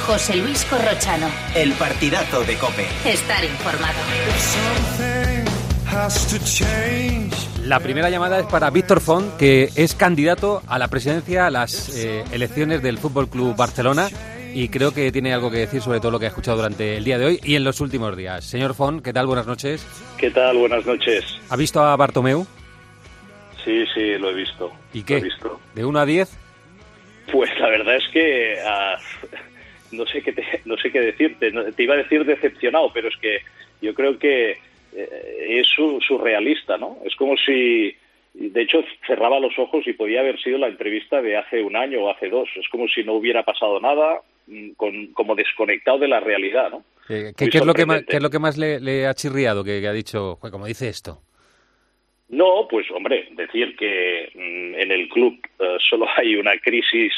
José Luis Corrochano. El partidazo de COPE. Estar informado. La primera llamada es para Víctor Font, que es candidato a la presidencia a las elecciones del Fútbol Club Barcelona, y creo que tiene algo que decir sobre todo lo que ha escuchado durante el día de hoy y en los últimos días. Señor Font, ¿qué tal? Buenas noches. ¿Qué tal? Buenas noches. ¿Ha visto a Bartomeu? Sí, lo he visto. ¿Y qué? Lo he visto. ¿De 1 a 10? Pues la verdad es que no sé qué decirte. Te iba a decir decepcionado, pero es que yo creo que es surrealista, ¿no? Es como si, de hecho, cerraba los ojos y podía haber sido la entrevista de hace un año o hace 2. Es como si no hubiera pasado nada, como desconectado de la realidad, ¿no? ¿Qué es lo que más le ha chirriado, que ha dicho, como dice esto? No, pues hombre, decir que en el club solo hay una crisis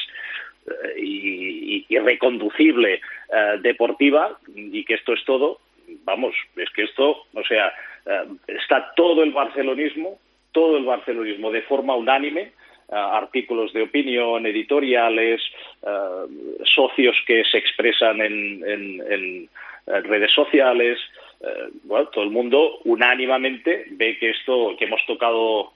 irreconducible deportiva y que esto es todo, vamos, es que esto, o sea, está todo el barcelonismo de forma unánime, artículos de opinión, editoriales, socios que se expresan en redes sociales. Bueno, todo el mundo unánimemente ve que esto, que hemos tocado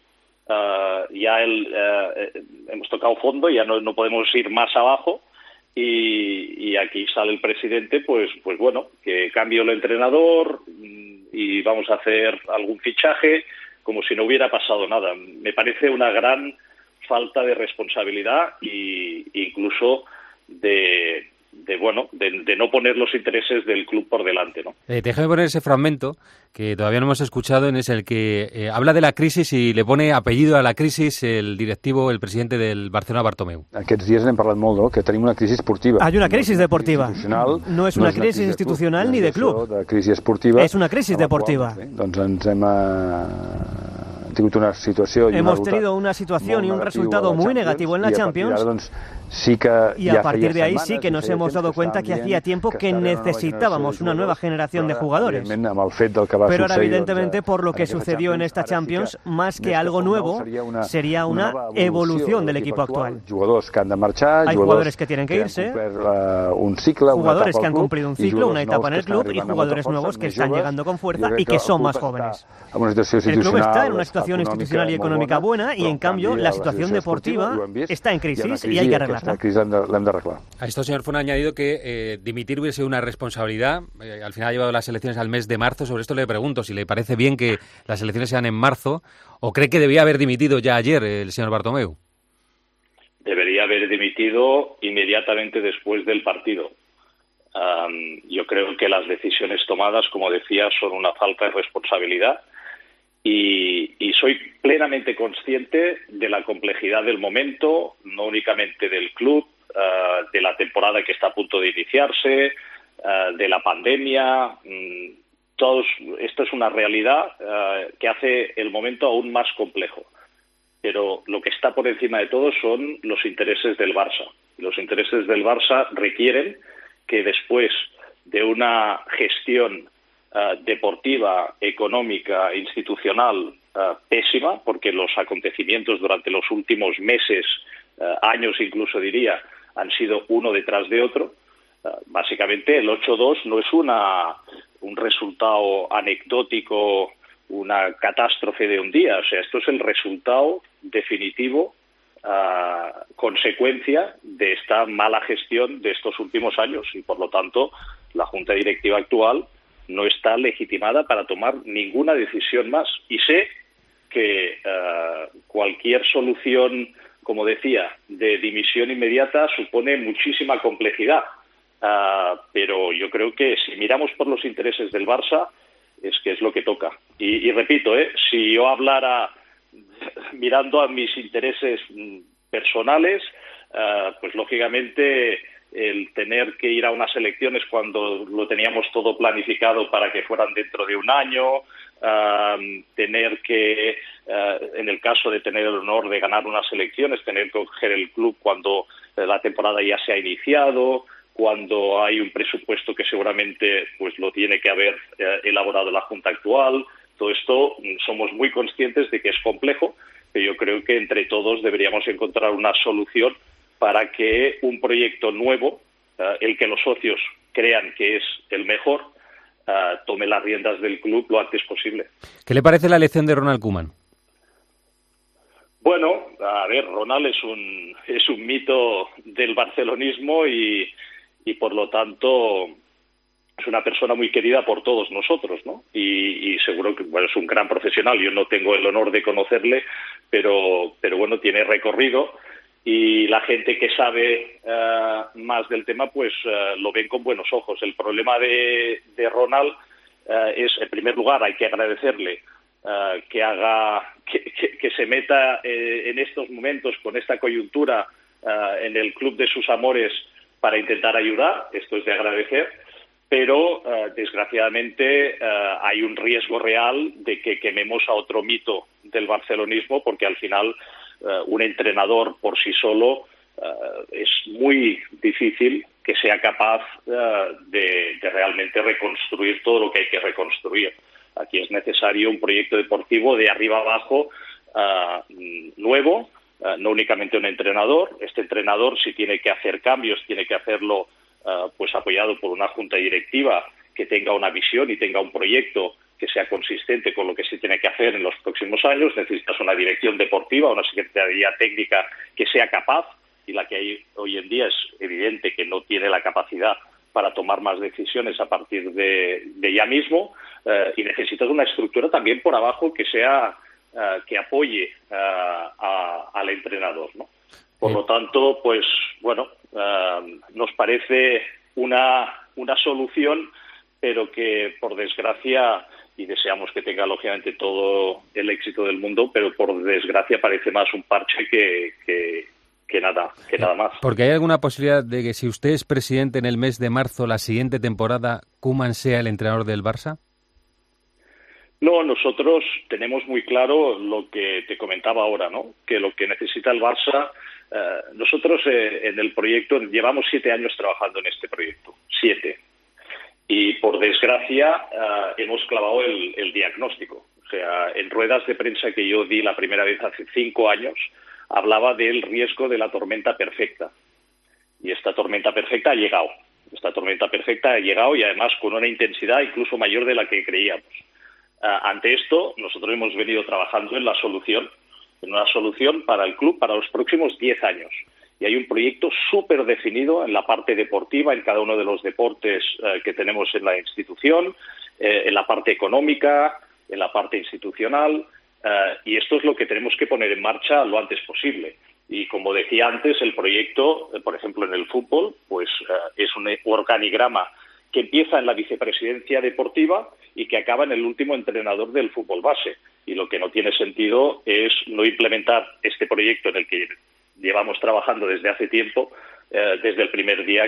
hemos tocado fondo, ya no podemos ir más abajo, y aquí sale el presidente, pues bueno, que cambio el entrenador y vamos a hacer algún fichaje como si no hubiera pasado nada. Me parece una gran falta de responsabilidad e incluso de no poner los intereses del club por delante, ¿no? Déjame poner ese fragmento que todavía no hemos escuchado, en el que habla de la crisis y le pone apellido a la crisis el presidente del Barcelona, Bartomeu. Aquests dies n'hem parlat molt, no? Que tenim una crisis esportiva. Hay una crisis deportiva. No es una crisis institucional ni de club. Es una crisis deportiva. Hemos tenido una situación y un resultado muy negativo en la Champions, y a partir de ahí sí que nos hemos dado cuenta que hacía tiempo que necesitábamos una nueva generación de jugadores. Pero ahora, evidentemente, por lo que sucedió en esta Champions, más que algo nuevo, sería una evolución del equipo actual. Hay jugadores que tienen que irse, jugadores que han cumplido un ciclo, una etapa en el club, y jugadores nuevos que están llegando con fuerza y que son más jóvenes. El club está en una situación institucional y económica buena, y en cambio la situación deportiva está en crisis y hay que arreglarla. A esto, señor Font, ha añadido que dimitir hubiese sido una responsabilidad. Al final ha llevado las elecciones al mes de marzo. Sobre esto le pregunto si le parece bien que las elecciones sean en marzo, o cree que debía haber dimitido ya ayer el señor Bartomeu. Debería haber dimitido inmediatamente después del partido. Yo creo que las decisiones tomadas, como decía, son una falta de responsabilidad. Y soy plenamente consciente de la complejidad del momento, no únicamente del club, de la temporada que está a punto de iniciarse, de la pandemia. Esto es una realidad que hace el momento aún más complejo. Pero lo que está por encima de todo son los intereses del Barça. Los intereses del Barça requieren que después de una gestión deportiva, económica, institucional pésima, porque los acontecimientos durante los últimos meses, años incluso diría, han sido uno detrás de otro. Básicamente el 8-2 no es un resultado anecdótico, una catástrofe de un día. O sea, esto es el resultado definitivo, consecuencia de esta mala gestión de estos últimos años, y por lo tanto la Junta Directiva actual no está legitimada para tomar ninguna decisión más. Y sé que cualquier solución, como decía, de dimisión inmediata supone muchísima complejidad. Pero yo creo que si miramos por los intereses del Barça, es que es lo que toca. Y repito, si yo hablara mirando a mis intereses personales, pues lógicamente el tener que ir a unas elecciones cuando lo teníamos todo planificado para que fueran dentro de un año, tener que, en el caso de tener el honor de ganar unas elecciones, tener que coger el club cuando la temporada ya se ha iniciado, cuando hay un presupuesto que seguramente pues lo tiene que haber elaborado la Junta actual. Todo esto somos muy conscientes de que es complejo, pero yo creo que entre todos deberíamos encontrar una solución para que un proyecto nuevo el que los socios crean que es el mejor, tome las riendas del club lo antes posible. ¿Qué le parece la elección de Ronald Koeman? Bueno, a ver, Ronald es un mito del barcelonismo y por lo tanto es una persona muy querida por todos nosotros, ¿no? Y seguro que es un gran profesional. Yo no tengo el honor de conocerle, pero bueno, tiene recorrido y la gente que sabe más del tema pues lo ven con buenos ojos. El problema de Ronald es, en primer lugar, hay que agradecerle que se meta en estos momentos con esta coyuntura en el club de sus amores para intentar ayudar. Esto es de agradecer, pero desgraciadamente hay un riesgo real de que quememos a otro mito del barcelonismo, porque al final un entrenador por sí solo es muy difícil que sea capaz de realmente reconstruir todo lo que hay que reconstruir. Aquí es necesario un proyecto deportivo de arriba abajo nuevo, no únicamente un entrenador. Este entrenador, si tiene que hacer cambios, tiene que hacerlo pues apoyado por una junta directiva que tenga una visión y tenga un proyecto que sea consistente con lo que se tiene que hacer en los próximos años. Necesitas una dirección deportiva, una secretaría técnica que sea capaz, y la que hay hoy en día es evidente que no tiene la capacidad para tomar más decisiones a partir de ya mismo, y necesitas una estructura también por abajo que sea que apoye al entrenador, ¿no? Por lo tanto, pues bueno, nos parece una solución, pero que por desgracia, y deseamos que tenga lógicamente todo el éxito del mundo, pero por desgracia parece más un parche que nada más. Porque hay alguna posibilidad de que si usted es presidente en el mes de marzo, la siguiente temporada, Koeman sea el entrenador del Barça. No, nosotros tenemos muy claro lo que te comentaba ahora, ¿no? Que lo que necesita el Barça, nosotros en el proyecto llevamos 7 años trabajando en este proyecto, 7. Y por desgracia hemos clavado el diagnóstico. O sea, en ruedas de prensa que yo di la primera vez hace 5 años, hablaba del riesgo de la tormenta perfecta. Y esta tormenta perfecta ha llegado. Y además con una intensidad incluso mayor de la que creíamos. Ante esto, nosotros hemos venido trabajando en una solución para el club para los próximos 10 años. Y hay un proyecto súper definido en la parte deportiva, en cada uno de los deportes que tenemos en la institución, en la parte económica, en la parte institucional, y esto es lo que tenemos que poner en marcha lo antes posible. Y como decía antes, el proyecto, por ejemplo, en el fútbol, pues es un organigrama que empieza en la vicepresidencia deportiva y que acaba en el último entrenador del fútbol base. Y lo que no tiene sentido es no implementar este proyecto en el que llevamos trabajando desde hace tiempo, desde el primer día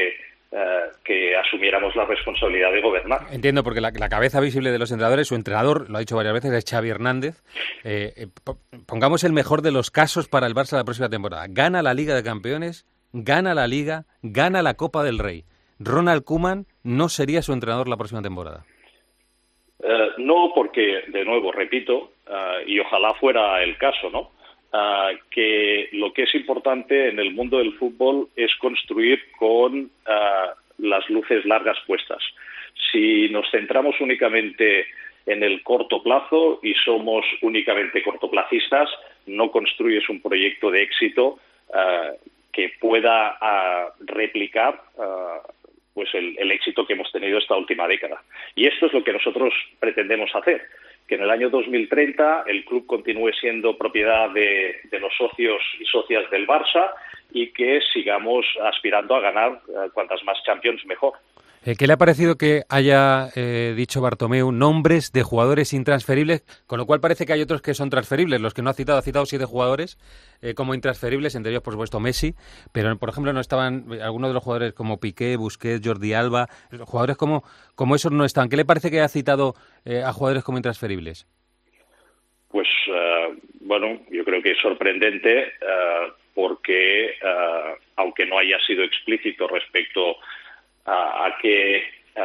que asumiéramos la responsabilidad de gobernar. Entiendo, porque la cabeza visible de los entrenadores, su entrenador, lo ha dicho varias veces, es Xavi Hernández. Pongamos el mejor de los casos para el Barça la próxima temporada. Gana la Liga de Campeones, gana la Liga, gana la Copa del Rey. ¿Ronald Koeman no sería su entrenador la próxima temporada? No, porque, de nuevo, repito, y ojalá fuera el caso, ¿no? Que lo que es importante en el mundo del fútbol es construir con las luces largas puestas. Si nos centramos únicamente en el corto plazo y somos únicamente cortoplacistas, no construyes un proyecto de éxito que pueda replicar pues el éxito que hemos tenido esta última década. Y esto es lo que nosotros pretendemos hacer, que en el año 2030 el club continúe siendo propiedad de los socios y socias del Barça y que sigamos aspirando a ganar cuantas más Champions mejor. ¿Qué le ha parecido que haya dicho Bartomeu nombres de jugadores intransferibles? Con lo cual parece que hay otros que son transferibles. Los que no ha citado 7 jugadores como intransferibles, entre ellos, por supuesto, Messi. Pero, por ejemplo, no estaban algunos de los jugadores como Piqué, Busquets, Jordi Alba. Jugadores como esos no están. ¿Qué le parece que haya citado a jugadores como intransferibles? Pues, bueno, yo creo que es sorprendente porque, aunque no haya sido explícito respecto a qué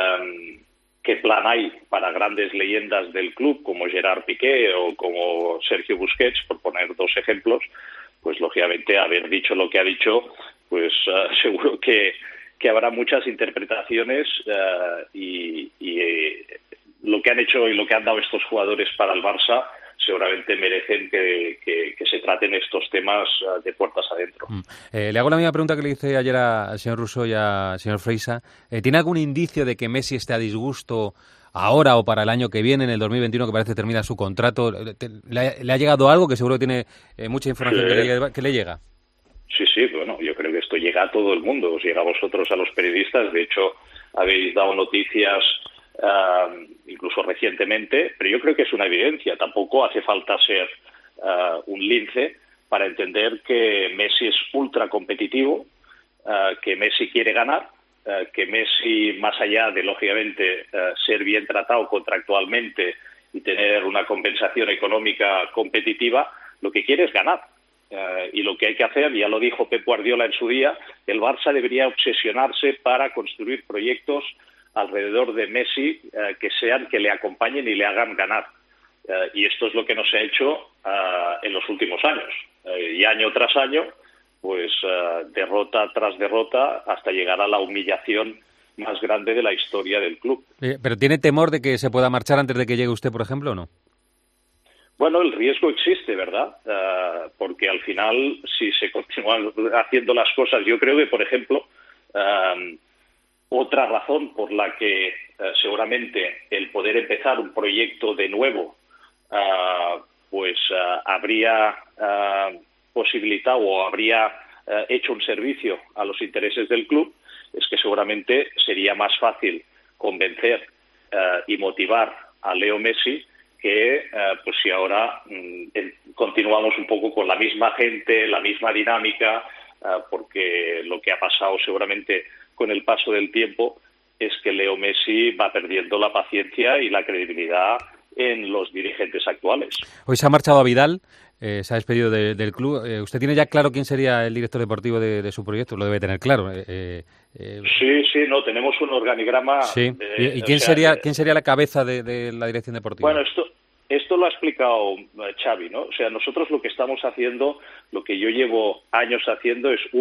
plan hay para grandes leyendas del club como Gerard Piqué o como Sergio Busquets, por poner 2 ejemplos, pues lógicamente haber dicho lo que ha dicho, pues seguro que que habrá muchas interpretaciones y lo que han hecho y lo que han dado estos jugadores para el Barça seguramente merecen que se traten estos temas de puertas adentro. Le hago la misma pregunta que le hice ayer al señor Rousseau y al señor Freisa. ¿Tiene algún indicio de que Messi esté a disgusto ahora o para el año que viene, en el 2021, que parece termina su contrato? ¿Le ha llegado algo? Que seguro que tiene mucha información que le llega. Sí, bueno, yo creo que esto llega a todo el mundo, os llega a vosotros, a los periodistas. De hecho, habéis dado noticias incluso recientemente, pero yo creo que es una evidencia. Tampoco hace falta ser un lince para entender que Messi es ultra competitivo, que Messi quiere ganar, que Messi, más allá de, lógicamente, ser bien tratado contractualmente y tener una compensación económica competitiva, lo que quiere es ganar. Y lo que hay que hacer, ya lo dijo Pep Guardiola en su día, el Barça debería obsesionarse para construir proyectos alrededor de Messi que le acompañen y le hagan ganar. Y esto es lo que no se ha hecho en los últimos años. Y año tras año, pues derrota tras derrota, hasta llegar a la humillación más grande de la historia del club. ¿Pero tiene temor de que se pueda marchar antes de que llegue usted, por ejemplo, o no? Bueno, el riesgo existe, ¿verdad? Porque al final, si se continúan haciendo las cosas, yo creo que, por ejemplo, otra razón por la que seguramente el poder empezar un proyecto de nuevo habría posibilitado o habría hecho un servicio a los intereses del club, es que seguramente sería más fácil convencer y motivar a Leo Messi que pues si ahora continuamos un poco con la misma gente, la misma dinámica, porque lo que ha pasado seguramente con el paso del tiempo es que Leo Messi va perdiendo la paciencia y la credibilidad en los dirigentes actuales. Hoy se ha marchado a Vidal, se ha despedido del club. ¿Usted tiene ya claro quién sería el director deportivo de su proyecto? Lo debe tener claro. Sí, no, tenemos un organigrama. Sí. ¿Y quién sería la cabeza de la dirección deportiva? Bueno, esto lo ha explicado Xavi, ¿no? O sea, nosotros lo que estamos haciendo, lo que yo llevo años haciendo es,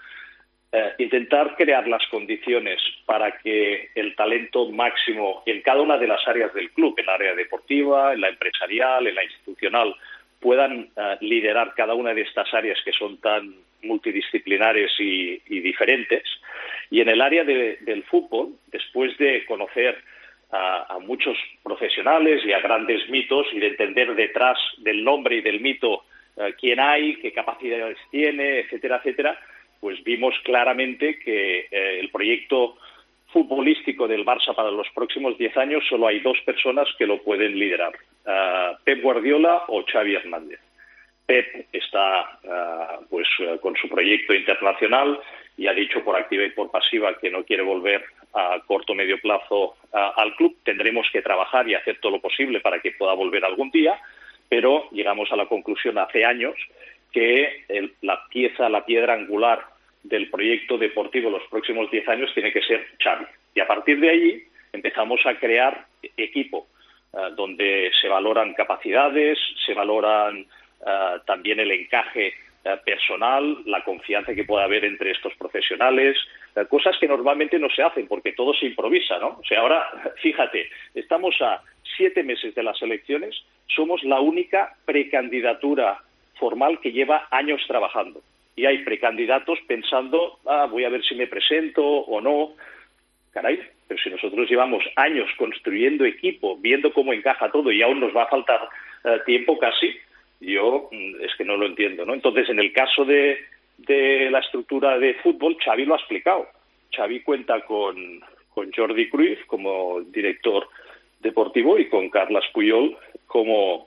intentar crear las condiciones para que el talento máximo en cada una de las áreas del club, en la área deportiva, en la empresarial, en la institucional, puedan liderar cada una de estas áreas que son tan multidisciplinares y diferentes. Y en el área del fútbol, después de conocer a muchos profesionales y a grandes mitos y de entender detrás del nombre y del mito quién hay, qué capacidades tiene, etcétera, etcétera, pues vimos claramente que el proyecto futbolístico del Barça para los próximos 10 años solo hay dos personas que lo pueden liderar, Pep Guardiola o Xavi Hernández. Pep está con su proyecto internacional y ha dicho por activa y por pasiva que no quiere volver a corto o medio plazo al club. Tendremos que trabajar y hacer todo lo posible para que pueda volver algún día, pero llegamos a la conclusión hace años que la piedra angular del proyecto deportivo los próximos 10 años tiene que ser Xavi. Y a partir de ahí empezamos a crear equipo, donde se valoran capacidades, se valoran también el encaje personal, la confianza que pueda haber entre estos profesionales, cosas que normalmente no se hacen porque todo se improvisa, ¿no? O sea, ahora, fíjate, estamos a 7 meses de las elecciones, somos la única precandidatura formal que lleva años trabajando. Y hay precandidatos pensando, voy a ver si me presento o no. Caray, pero si nosotros llevamos años construyendo equipo, viendo cómo encaja todo y aún nos va a faltar tiempo casi, yo es que no lo entiendo, ¿no? Entonces, en el caso de la estructura de fútbol, Xavi lo ha explicado. Xavi cuenta con Jordi Cruyff como director deportivo y con Carles Puyol como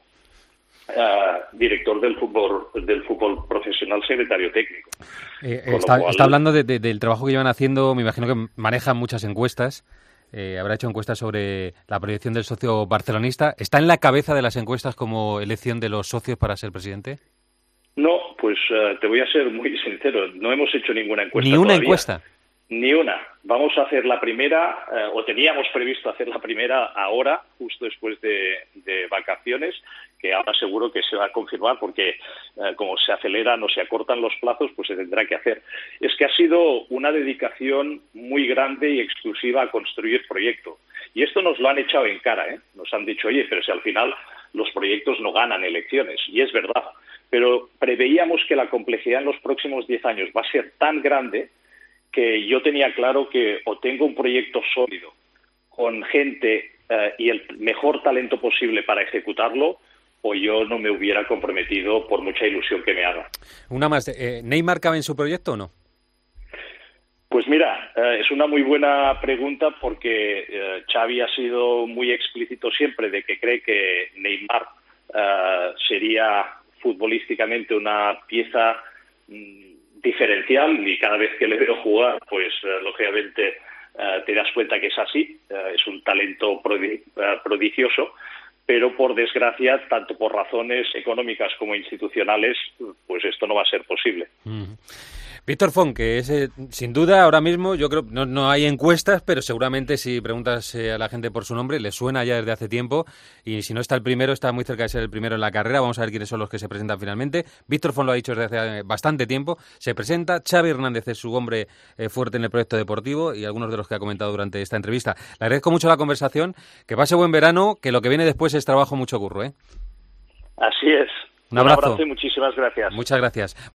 director del fútbol profesional, secretario técnico. Está hablando del trabajo que llevan haciendo, me imagino que manejan muchas encuestas. Habrá hecho encuestas sobre la proyección del socio barcelonista. ¿Está en la cabeza de las encuestas como elección de los socios para ser presidente? No, pues te voy a ser muy sincero. No hemos hecho ninguna encuesta ¿Ni una todavía. encuesta? Ni una. Vamos a hacer la primera, o teníamos previsto hacer la primera ahora, justo después de vacaciones, que ahora seguro que se va a confirmar porque como se aceleran o se acortan los plazos, pues se tendrá que hacer. Es que ha sido una dedicación muy grande y exclusiva a construir proyecto. Y esto nos lo han echado en cara, ¿eh? Nos han dicho, oye, pero si al final los proyectos no ganan elecciones. Y es verdad. Pero preveíamos que la complejidad en los próximos 10 años va a ser tan grande que yo tenía claro que o tengo un proyecto sólido con gente y el mejor talento posible para ejecutarlo, o yo no me hubiera comprometido por mucha ilusión que me haga. Una más. ¿Neymar cabe en su proyecto o no? Pues mira, es una muy buena pregunta porque Xavi ha sido muy explícito siempre de que cree que Neymar sería futbolísticamente una pieza diferencial, y cada vez que le veo jugar, pues lógicamente te das cuenta que es así. Es un talento prodigioso, pero por desgracia, tanto por razones económicas como institucionales, pues esto no va a ser posible. Víctor Font, que es sin duda ahora mismo, yo creo, no hay encuestas, pero seguramente si preguntas a la gente por su nombre, le suena ya desde hace tiempo, y si no está el primero, está muy cerca de ser el primero en la carrera. Vamos a ver quiénes son los que se presentan finalmente. Víctor Font lo ha dicho desde hace bastante tiempo, se presenta. Xavi Hernández es su hombre fuerte en el proyecto deportivo, y algunos de los que ha comentado durante esta entrevista. Le agradezco mucho la conversación, que pase buen verano, que lo que viene después es trabajo, mucho curro, ¿eh? Así es. Un abrazo y muchísimas gracias. Muchas gracias.